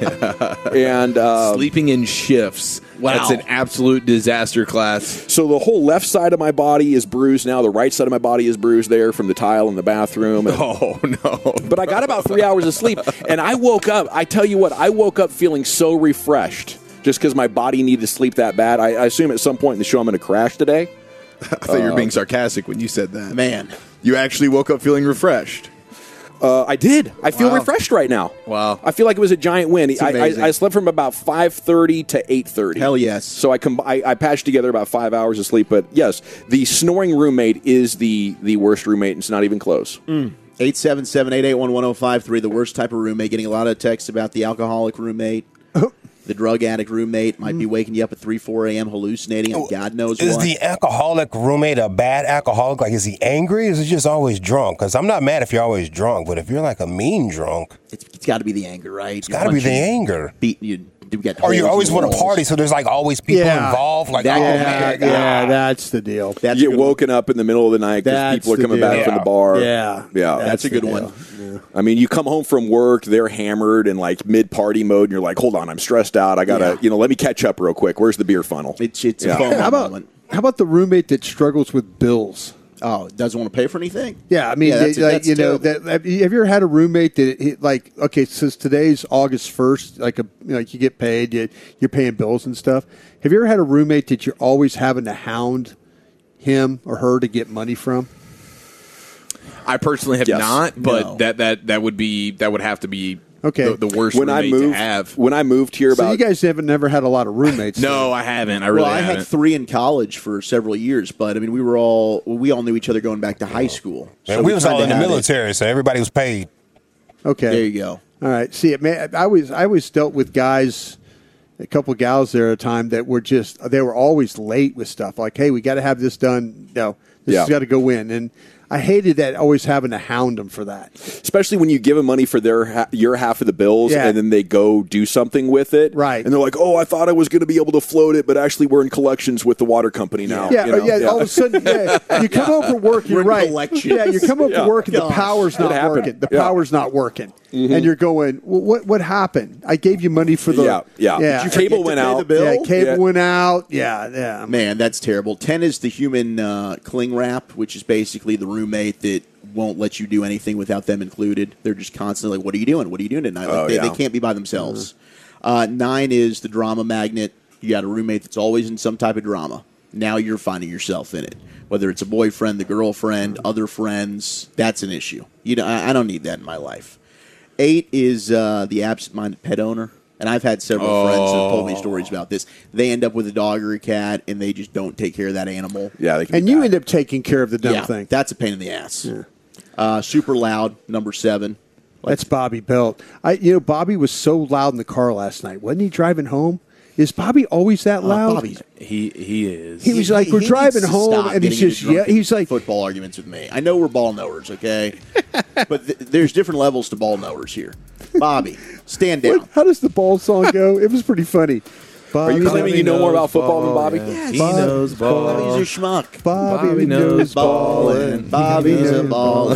And sleeping in shifts. Wow. That's an absolute disaster class. So the whole left side of my body is bruised now. The right side of my body is bruised there from the tile in the bathroom. Oh, no. But I got about 3 hours of sleep. And I woke up. I tell you what, I woke up feeling so refreshed just because my body needed to sleep that bad. I assume at some point in the show I'm going to crash today. I thought you were being sarcastic when you said that. Man. You actually woke up feeling refreshed. I did. I feel refreshed right now. Wow. I feel like it was a giant win. I slept from about 5:30 to 8:30. Hell yes. So I patched together about 5 hours of sleep. But yes, the snoring roommate is the worst roommate. And it's not even close. 877-881-1053, the worst type of roommate. Getting a lot of texts about the alcoholic roommate. The drug addict roommate might be waking you up at 3, 4 a.m. hallucinating and God knows Is what. the alcoholic roommate a bad alcoholic? Like, is he angry or is he just always drunk? Because I'm not mad if you're always drunk, but if you're like a mean drunk. It's got to be the anger, right? It's got to be the anger. Or you always want to party, so there's like always people involved. Like, that's the deal. You get woken up in the middle of the night because people are coming back from the bar. Yeah. That's a good one. Yeah. I mean, you come home from work, they're hammered and like mid-party mode, and you're like, hold on, I'm stressed out. I got to, let me catch up real quick. Where's the beer funnel? It's a FOMO moment. How about the roommate that struggles with bills? Oh, doesn't want to pay for anything? Yeah, I mean, that's have you ever had a roommate that, since today's August 1st, you get paid, you're paying bills and stuff. Have you ever had a roommate that you're always having to hound him or her to get money from? I personally have not, but that would have to be the worst roommate to have. When I moved here, so you guys have never had a lot of roommates. No, I haven't. I had 3 in college for several years, but I mean, we all knew each other going back to high school. So we was all in the military, so everybody was paid. Okay, there you go. All right. See, I always dealt with guys, a couple of gals there at a time that were they were always late with stuff. Like, hey, we got to have this done. No, this has got to go in. And I hated that, always having to hound them for that. Especially when you give them money for your half of the bills, and then they go do something with it. Right. And they're like, oh, I thought I was going to be able to float it, but actually we're in collections with the water company now. Yeah, all of a sudden, you come home from work, you're right. Yeah, you come home from work and the power's not working. The power's not working. Mm-hmm. And you're going, well, what happened? I gave you money for the... Did your cable went out? The bill? Yeah, cable went out. Yeah. Man, that's terrible. 10 is the human cling wrap, which is basically the roommate that won't let you do anything without them included. They're just constantly like, what are you doing? What are you doing tonight? They can't be by themselves. 9 is the drama magnet. You got a roommate that's always in some type of drama. Now you're finding yourself in it. Whether it's a boyfriend, the girlfriend, other friends, that's an issue. I don't need that in my life. 8 is the absent-minded pet owner. And I've had several friends that have told me stories about this. They end up with a dog or a cat, and they just don't take care of that animal. Yeah, and you end up taking care of the dumb thing. That's a pain in the ass. Yeah. Super loud, number 7. That's Bobby Belt. Bobby was so loud in the car last night. Wasn't he driving home? Is Bobby always that loud? Bobby's He is. He was like, we're driving home, and he's just he's like football arguments with me. I know we're ball knowers, okay, but there's different levels to ball knowers here. Bobby, stand down. How does the ball song go? It was pretty funny. Are you claiming you know more about football than Bobby? Yes. He knows ball. Bobby's a schmuck. Bobby knows ball. Bobby's a ball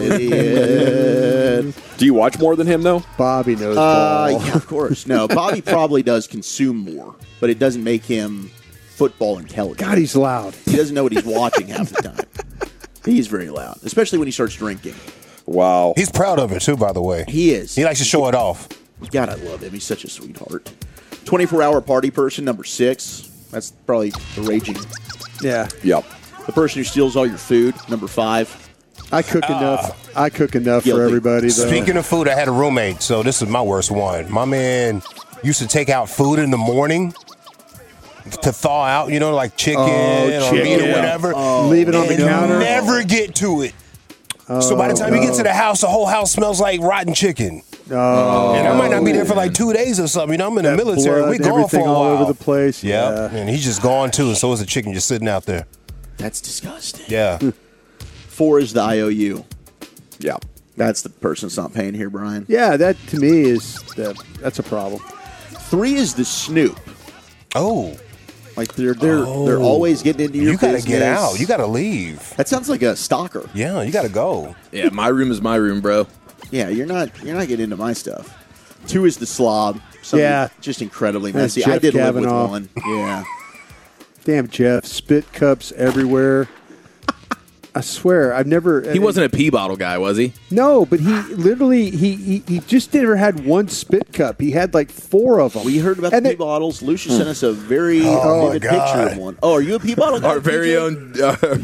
idiot. Do you watch more than him, though? Bobby knows ball. Yeah, of course. No, Bobby probably does consume more, but it doesn't make him football intelligent. God, he's loud. He doesn't know what he's watching half the time. He's very loud, especially when he starts drinking. Wow. He's proud of it, too, by the way. He is. He likes to show it off. God, I love him. He's such a sweetheart. 24-hour party person, number 6. That's probably the raging. Yeah. Yep. The person who steals all your food, number 5. I cook enough. I cook enough Guilty. for everybody, though. Speaking of food, I had a roommate, so this is my worst one. My man used to take out food in the morning to thaw out, like chicken or meat or whatever. Leave it on the counter. Never get to it. So by the time you get to the house, the whole house smells like rotten chicken. And I might not be there for like 2 days or something. I'm in the military. Blood, We gone for a all while. over the place. Yeah. And he's just gone too, and so is the chicken just sitting out there. That's disgusting. Yeah. 4 is the IOU. Yeah. That's the person that's not paying here, Brian. Yeah, that to me that's a problem. 3 is the snoop. Oh. Like they're always getting into your business. You gotta get out. You gotta leave. That sounds like a stalker. Yeah, you gotta go. Yeah, my room is my room, bro. Yeah, you're not getting into my stuff. 2 is the slob. Somebody just incredibly That's messy. Jeff I did Kavanaugh. live with one. Yeah. Damn, Jeff. Spit cups everywhere. I swear, I've never. He wasn't a pee bottle guy, was he? No, but he literally he just never had one spit cup. He had like 4 of them. We heard about the pee bottles. Lucia sent us a very vivid picture of one. Oh, are you a pee bottle guy? Our very own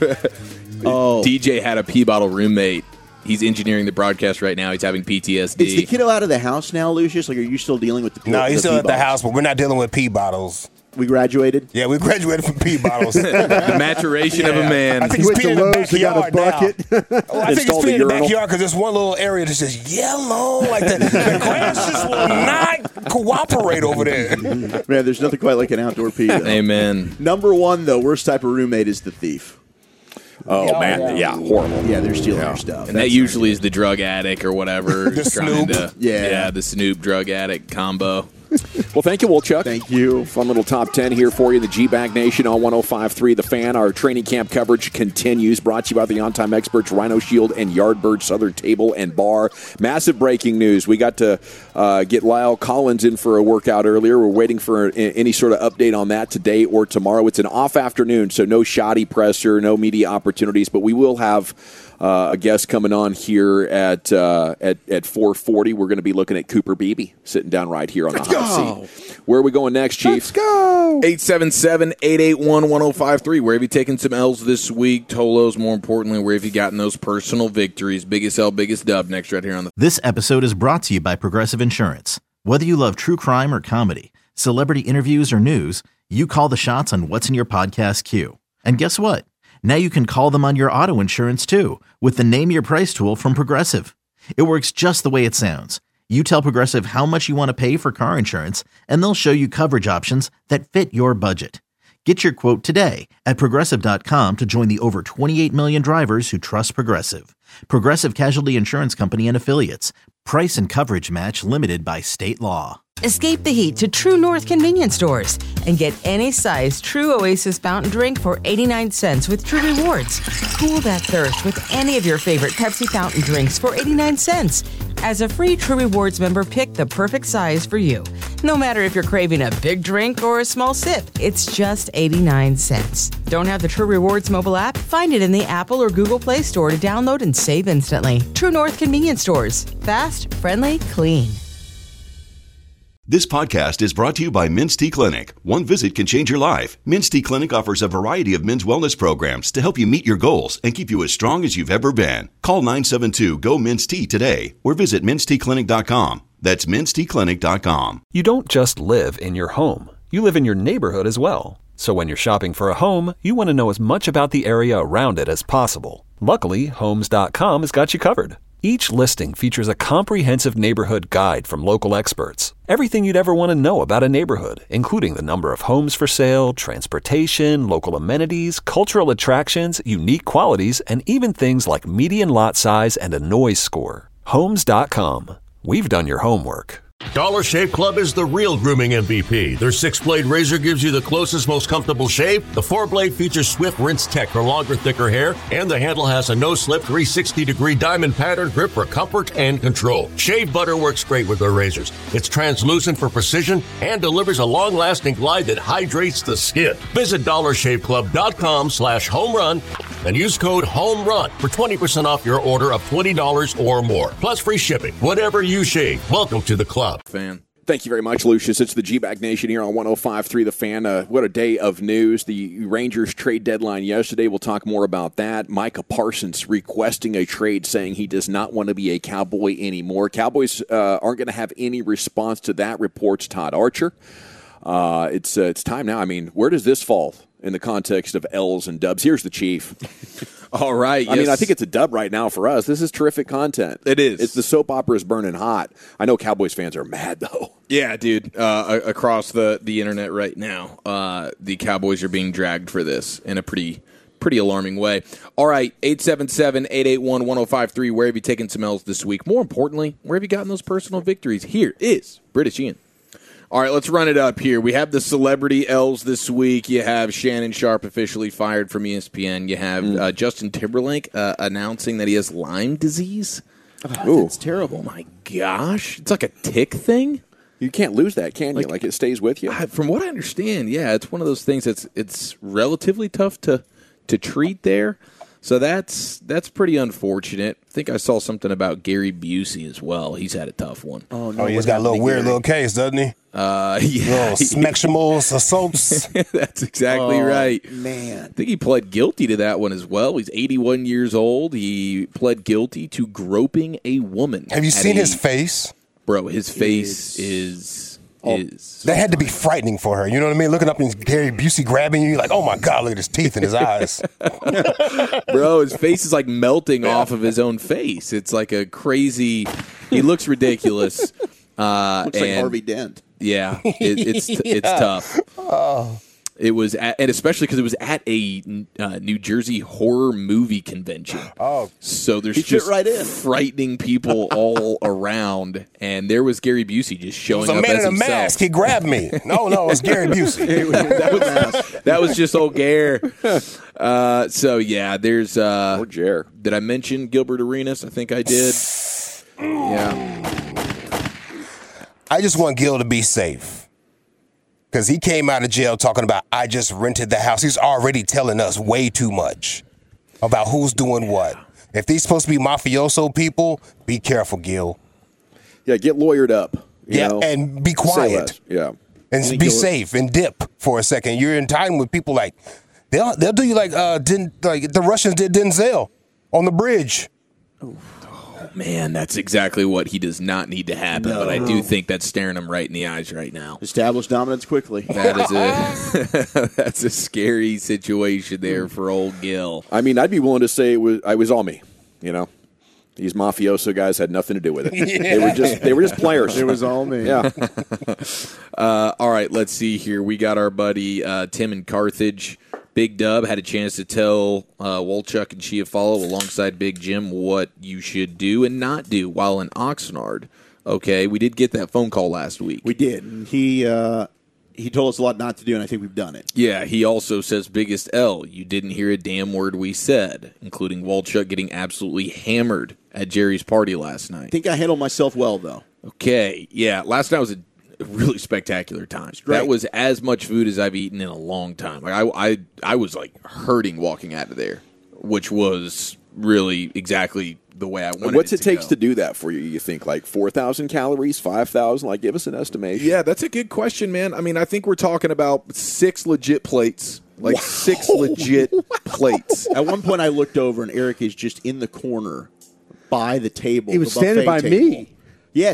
DJ had a pee bottle roommate. He's engineering the broadcast right now. He's having PTSD. Is the kiddo out of the house now, Lucius? Like, are you still dealing with the pee? No, he's still at the bottles? house, but we're not dealing with pee bottles. We graduated? Yeah, we graduated from pee bottles. The maturation of a man. I think he's peeing in the backyard now. I think he's Installed peeing a in the urinal. backyard because there's one little area that's just yellow. Like the grass just will not cooperate over there. Man, there's nothing quite like an outdoor pee, though. Amen. Number 1, though, worst type of roommate is the thief. Oh, man. Yeah, horrible. Yeah, they're stealing your stuff. And that usually is the drug addict or whatever. The trying Snoop. to- Yeah. the Snoop drug addict combo. Well, thank you, Wolchuk. Thank you. Fun little top 10 here for you. The G-Bag Nation on 105.3 The Fan. Our training camp coverage continues. Brought to you by the on-time experts Rhino Shield and Yardbird Southern Table and Bar. Massive breaking news. We got to get Lyle Collins in for a workout earlier. We're waiting for any sort of update on that today or tomorrow. It's an off afternoon, so no shoddy presser, no media opportunities, but we will have a guest coming on here at 4:40. We're going to be looking at Cooper Beebe sitting down right here on the hot seat. Where are we going next, Chief? Let's go. 877-881-1053. Where have you taken some L's this week? Tolos, more importantly, where have you gotten those personal victories? Biggest L, biggest dub. Next right here on the... This episode is brought to you by Progressive Insurance. Whether you love true crime or comedy, celebrity interviews or news, you call the shots on what's in your podcast queue. And guess what? Now you can call them on your auto insurance too with the Name Your Price tool from Progressive. It works just the way it sounds. You tell Progressive how much you want to pay for car insurance, and they'll show you coverage options that fit your budget. Get your quote today at Progressive.com to join the over 28 million drivers who trust Progressive. Progressive Casualty Insurance Company and Affiliates. Price and coverage match limited by state law. Escape the heat to True North convenience stores and get any size True Oasis fountain drink for 89 cents with True Rewards. Cool that thirst with any of your favorite Pepsi fountain drinks for 89 cents. As a free True Rewards member, pick the perfect size for you. No matter if you're craving a big drink or a small sip, it's just 89 cents. Don't have the True Rewards mobile app? Find it in the Apple or Google Play Store to download and save instantly. True North convenience stores. Fast, friendly, clean. This podcast is brought to you by Men's Tea Clinic. One visit can change your life. Men's Tea Clinic offers a variety of men's wellness programs to help you meet your goals and keep you as strong as you've ever been. Call 972-GO-MEN'S Tea today or visit mensteaclinic.com. That's mensteaclinic.com. You don't just live in your home. You live in your neighborhood as well. So when you're shopping for a home, you want to know as much about the area around it as possible. Luckily, Homes.com has got you covered. Each listing features a comprehensive neighborhood guide from local experts. Everything you'd ever want to know about a neighborhood, including the number of homes for sale, transportation, local amenities, cultural attractions, unique qualities, and even things like median lot size and a noise score. Homes.com. We've done your homework. Dollar Shave Club is the real grooming MVP. Their 6-blade razor gives you the closest, most comfortable shave. The 4-blade features Swift Rinse Tech for longer, thicker hair. And the handle has a no-slip 360-degree diamond pattern grip for comfort and control. Shave butter works great with their razors. It's translucent for precision and delivers a long-lasting glide that hydrates the skin. Visit DollarShaveClub.com/homerun and use code HOMERUN for 20% off your order of $20 or more. Plus free shipping. Whatever you shave, welcome to the club. Fan. Thank you very much, Lucius. It's the G-Bag Nation here on 105.3 The Fan. What a day of news. The Rangers trade deadline yesterday. We'll talk more about that. Micah Parsons requesting a trade, saying he does not want to be a Cowboy anymore. Cowboys aren't going to have any response to that, reports Todd Archer. It's time now. I mean, where does this fall in the context of L's and dubs? Here's the Chief. All right. I mean, I think it's a dub right now for us. This is terrific content. It is. It's the soap opera is burning hot. I know Cowboys fans are mad, though. Yeah, dude. Across the internet right now, the Cowboys are being dragged for this in a pretty alarming way. All right, 877-881-1053. Where have you taken some L's this week? More importantly, where have you gotten those personal victories? Here is British Ian. All right, let's run it up here. We have the celebrity L's this week. You have Shannon Sharp officially fired from ESPN. You have Justin Timberlake announcing that he has Lyme disease. Ooh. That's terrible. Oh, my gosh. It's like a tick thing. You can't lose that, can you? Like it stays with you? From what I understand, yeah, it's one of those things that's it's relatively tough to treat there. So that's pretty unfortunate. I think I saw something about Gary Busey as well. He's had a tough one. Oh, he's got a little weird little case, doesn't he? Yeah. Little sexual assaults. That's exactly right. Man. I think he pled guilty to that one as well. He's 81 years old. He pled guilty to groping a woman. Have you seen his face? Bro, his face is that had to be frightening for her. You know what I mean? Looking up and Gary Busey grabbing you, you're like, oh my God, look at his teeth and his eyes. Bro, his face is like melting off of his own face. It's like a crazy. He looks ridiculous. Looks like Harvey Dent. Yeah, it's tough. Oh. It was, and especially because it was at a New Jersey horror movie convention. Oh, so there's he just right in. frightening people all around, and there was Gary Busey just showing up as himself. It was a man in a mask. He grabbed me. No, it's Gary Busey. that was just old Gare. So yeah, there's. Or Jer. Did I mention Gilbert Arenas? I think I did. Yeah. I just want Gil to be safe. Because he came out of jail talking about, I just rented the house. He's already telling us way too much about who's doing what. If these supposed to be mafioso people, be careful, Gil. Yeah, get lawyered up. You know? And be quiet. Yeah. And be safe and dip for a second. You're in time with people like, they'll do you like the Russians did Denzel on the bridge. Man, that's exactly what he does not need to happen, but I do think that's staring him right in the eyes right now. Establish dominance quickly. That's a scary situation there for old Gil. I mean, I'd be willing to say I was all me, you know. These mafioso guys had nothing to do with it. Yeah. They were just players. It was all me. Yeah. All right, let's see here. We got our buddy Tim in Carthage. Big Dub had a chance to tell Wolchuk and Chiafalo alongside Big Jim what you should do and not do while in Oxnard. Okay, we did get that phone call last week. We did. And he told us a lot not to do, and I think we've done it. Yeah, he also says, biggest L, you didn't hear a damn word we said, including Wolchuk getting absolutely hammered at Jerry's party last night. I think I handled myself well, though. Okay, yeah, last night was a really spectacular time. That was as much food as I've eaten in a long time. Like I was like hurting walking out of there, which was really exactly the way I wanted. What's it to takes go. to do that for you? You think like 4,000 calories, 5,000? Like, give us an estimation. Yeah, that's a good question, man. I mean, I think we're talking about 6 legit plates. Like 6 legit plates. At one point, I looked over and Eric is just in the corner by the table. He was standing by me. Yes.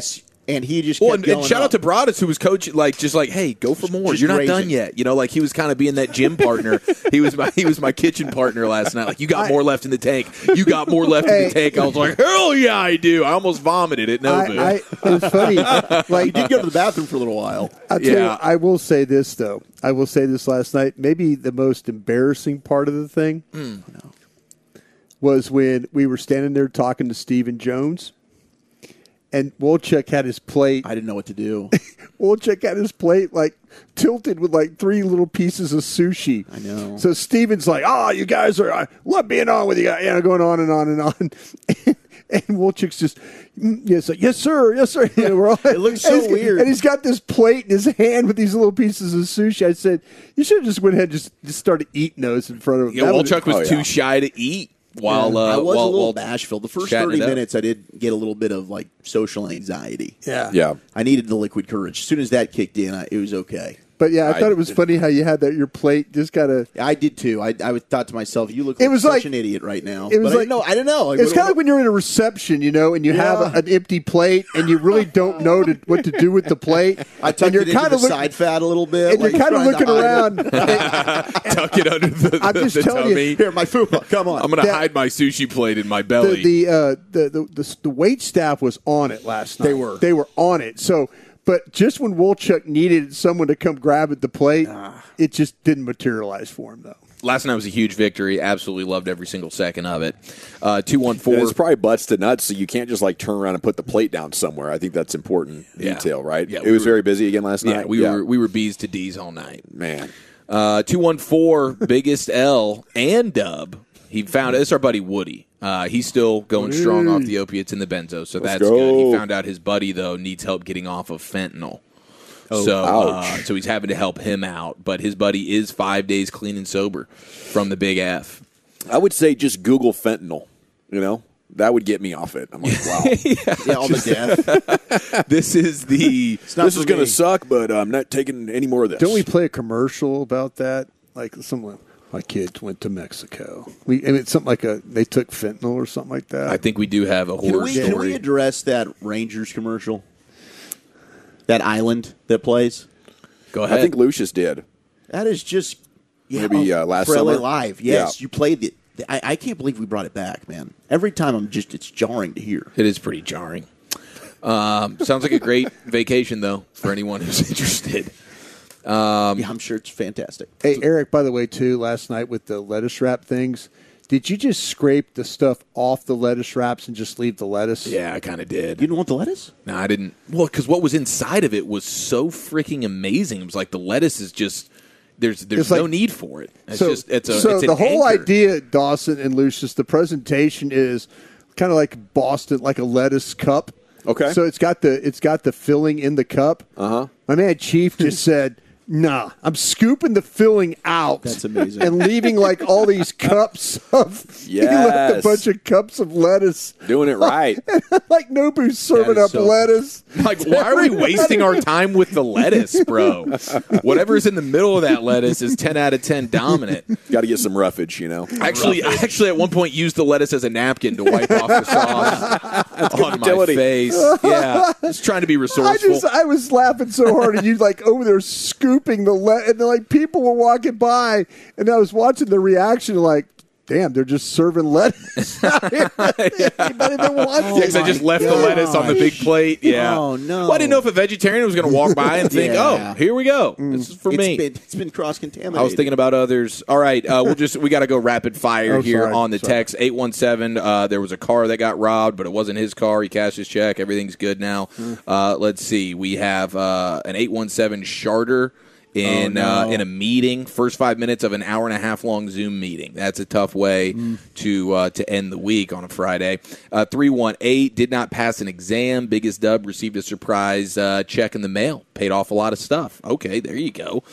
And he just kept and shout out to Broadus, who was coaching, just like, hey, go for more. You're not done yet. Like he was kind of being that gym partner. He was my kitchen partner last night. Like, you got more left in the tank. You got more left in the tank. I was like, hell yeah, I do. I almost vomited at Nobu. It was funny. Like, he did go to the bathroom for a little while. I'll tell you, I will say this, though. I will say this last night. Maybe the most embarrassing part of the thing was when we were standing there talking to Stephen Jones. And Wolchuk had his plate. I didn't know what to do. Wolchuk had his plate tilted with 3 little pieces of sushi. I know. So Steven's like, you guys are, I love being on with you guys. Going on and on and on. And Wolchuk's just, yes, sir. It looks so weird. And he's got this plate in his hand with these little pieces of sushi. I said, you should have just went ahead and just started eating those in front of him. Yeah, Wolchuk was too shy to eat. I was a little bashful. The first 30 minutes, I did get a little bit of social anxiety. Yeah. I needed the liquid courage. As soon as that kicked in, it was okay. But I thought it was funny how you had that your plate just kind of. I did too. I thought to myself, "You look like such an idiot right now." It was I didn't know. It's kind of like when you're in a reception, and you have an empty plate, and you really don't know what to do with the plate. I tucked it into the side fat a little bit, and you're kind of looking around. Tuck it under the. I'm just telling tummy. you, here, my fupa. Come on, I'm going to hide my sushi plate in my belly. The wait staff was on it last night. They were on it. So. But just when Wolchuk needed someone to come grab at the plate, it just didn't materialize for him, though. Last night was a huge victory. Absolutely loved every single second of it. 214. It's probably butts to nuts, so you can't just turn around and put the plate down somewhere. I think that's important detail, right? Yeah, it was very busy again last night. Yeah, we were B's to D's all night. Man. 214, biggest L and dub. He found it's our buddy Woody. He's still going strong off the opiates and the benzo, so that's good. He found out his buddy though needs help getting off of fentanyl. So he's having to help him out. But his buddy is 5 days clean and sober from the Big F. I would say just Google fentanyl. That would get me off it. I'm like, wow. All the death. This is this is going to suck, but I'm not taking any more of this. Don't we play a commercial about that? Someone. My kids went to Mexico. It's something like they took fentanyl or something like that. I think we do have a horror story. Can we address that Rangers commercial? That island that plays? Go ahead. I think Lucius did. That is just maybe last for summer. LA Live. Yes, you played it. I can't believe we brought it back, man. Every time it's jarring to hear. It is pretty jarring. Sounds like a great vacation though for anyone who's interested. I'm sure it's fantastic. Hey, Eric, by the way, too, last night with the lettuce wrap things, did you just scrape the stuff off the lettuce wraps and just leave the lettuce? Yeah, I kind of did. You didn't want the lettuce? No, I didn't. Well, because what was inside of it was so freaking amazing. It was like the lettuce is just there's no need for it. It's the whole idea, Dawson and Lucius, the presentation is kind of like Boston, like a lettuce cup. Okay. So it's got the filling in the cup. Uh-huh. My man Chief just said, nah, I'm scooping the filling out. That's amazing. And leaving all these cups of he left a bunch of cups of lettuce. Doing it right. Like Nobu's serving up lettuce. Like, why are we wasting our time with the lettuce, bro? Whatever's in the middle of that lettuce is 10 out of 10 dominant. Got to get some roughage, Actually, I at one point used the lettuce as a napkin to wipe off the sauce on my face. Yeah, just trying to be resourceful. I was laughing so hard, and you over there scooping the lettuce, and then people were walking by, and I was watching the reaction, damn, they're just serving lettuce. Anybody that wants it. Because I just left the lettuce on the big plate. Yeah. Oh, no. Well, I didn't know if a vegetarian was going to walk by and think, oh, here we go. This is for me. It's been cross-contaminated. I was thinking about others. All right, we got to go rapid fire here on the text. 817, there was a car that got robbed, but it wasn't his car. He cashed his check. Everything's good now. Let's see. We have an 817 Charter in a meeting, first 5 minutes of an hour and a half long Zoom meeting. That's a tough way to end the week on a Friday. 318 did not pass an exam. Biggest dub received a surprise check in the mail. Paid off a lot of stuff. Okay, there you go.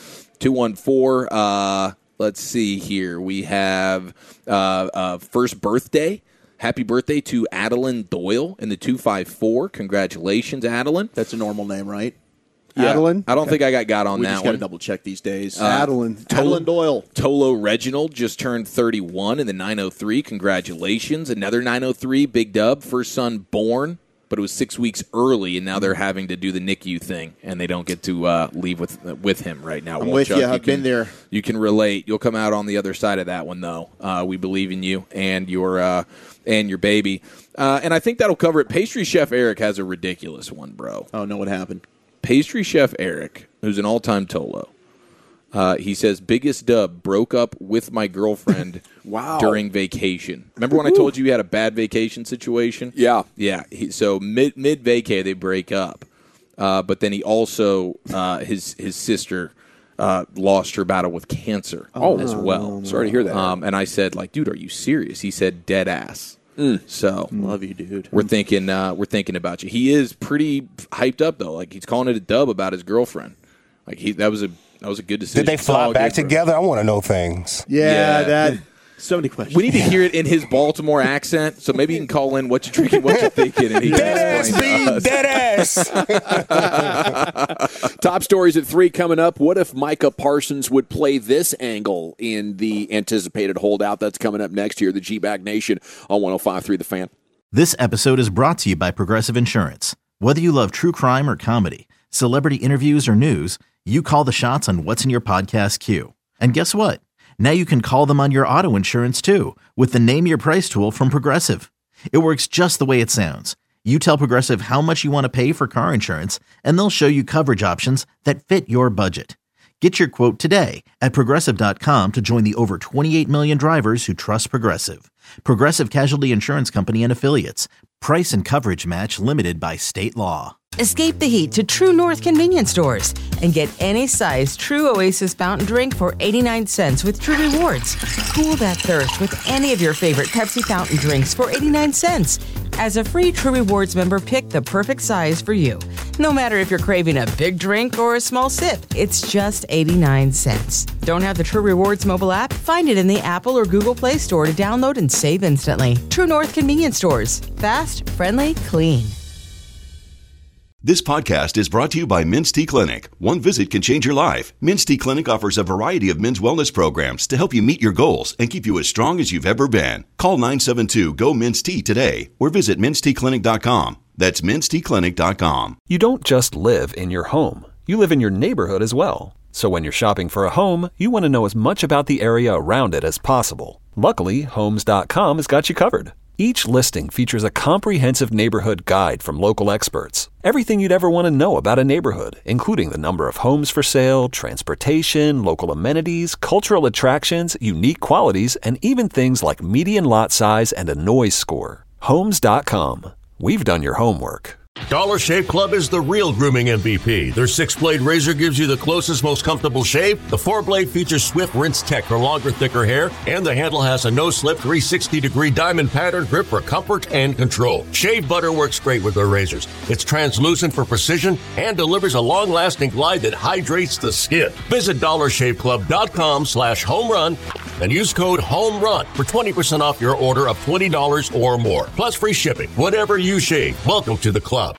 214. Let's see here. We have first birthday. Happy birthday to Adeline Doyle in the 254. Congratulations, Adeline. That's a normal name, right? Yeah, Adeline? I don't think I got on we that just one. Got to double check these days. Adeline Doyle. Tolo Reginald just turned 31 in the 903. Congratulations. Another 903, big dub. First son born but it was 6 weeks early, and now they're having to do the NICU thing, and they don't get to leave with him right now. I'm with you. I've been there. You can relate. You'll come out on the other side of that one, though. We believe in you and your baby. And I think that'll cover it. Pastry Chef Eric has a ridiculous one, bro. Oh, no, what happened? Pastry Chef Eric, who's an all-time Tolo, he says, biggest dub, broke up with my girlfriend during vacation. Remember when I told you had a bad vacation situation? Yeah. Yeah. So mid-vacay, they break up. But then he also, his sister lost her battle with cancer as well. Sorry to hear that. And I said, like, dude, are you serious? He said, dead ass. So love you, dude. We're thinking about you. He is pretty hyped up though. Like he's calling it a dub about his girlfriend. Like that was a good decision. Did they fly back together? I want to know things. Yeah, that. So many questions. We need to hear it in his Baltimore accent, so maybe you can call in what you're drinking, what you're thinking, and he can explain to us. Dead ass. Top stories at 3 coming up. What if Micah Parsons would play this angle in the anticipated holdout that's coming up next year? The G-Bag Nation on 105.3 The Fan. This episode is brought to you by Progressive Insurance. Whether you love true crime or comedy, celebrity interviews or news, you call the shots on what's in your podcast queue. And guess what? Now you can call them on your auto insurance, too, with the Name Your Price tool from Progressive. It works just the way it sounds. You tell Progressive how much you want to pay for car insurance, and they'll show you coverage options that fit your budget. Get your quote today at Progressive.com to join the over 28 million drivers who trust Progressive. Progressive Casualty Insurance Company and Affiliates. Price and coverage match limited by state law. Escape the heat to True North convenience stores and get any size True Oasis fountain drink for 89 cents with True Rewards. Cool that thirst with any of your favorite Pepsi fountain drinks for 89 cents. As a free True Rewards member, pick the perfect size for you. No matter if you're craving a big drink or a small sip, it's just 89 cents. Don't have the True Rewards mobile app? Find it in the Apple or Google Play Store to download and save instantly. True North convenience stores. Fast, friendly, clean. This podcast is brought to you by Men's T Clinic. One visit can change your life. Men's T Clinic offers a variety of men's wellness programs to help you meet your goals and keep you as strong as you've ever been. Call 972-GO-MEN'S-T today or visit mensteclinic.com. That's mensteclinic.com. You don't just live in your home. You live in your neighborhood as well. So when you're shopping for a home, you want to know as much about the area around it as possible. Luckily, Homes.com has got you covered. Each listing features a comprehensive neighborhood guide from local experts. Everything you'd ever want to know about a neighborhood, including the number of homes for sale, transportation, local amenities, cultural attractions, unique qualities, and even things like median lot size and a noise score. Homes.com. We've done your homework. Dollar Shave Club is the real grooming MVP. Their 6-blade razor gives you the closest, most comfortable shave. The 4-blade features Swift Rinse Tech for longer, thicker hair, and the handle has a no-slip 360-degree diamond pattern grip for comfort and control. Shave butter works great with their razors. It's translucent for precision and delivers a long-lasting glide that hydrates the skin. Visit DollarShaveClub.com/homerun and use code HOMERUN for 20% off your order of $20 or more. Plus free shipping. Whatever you shave, welcome to the club.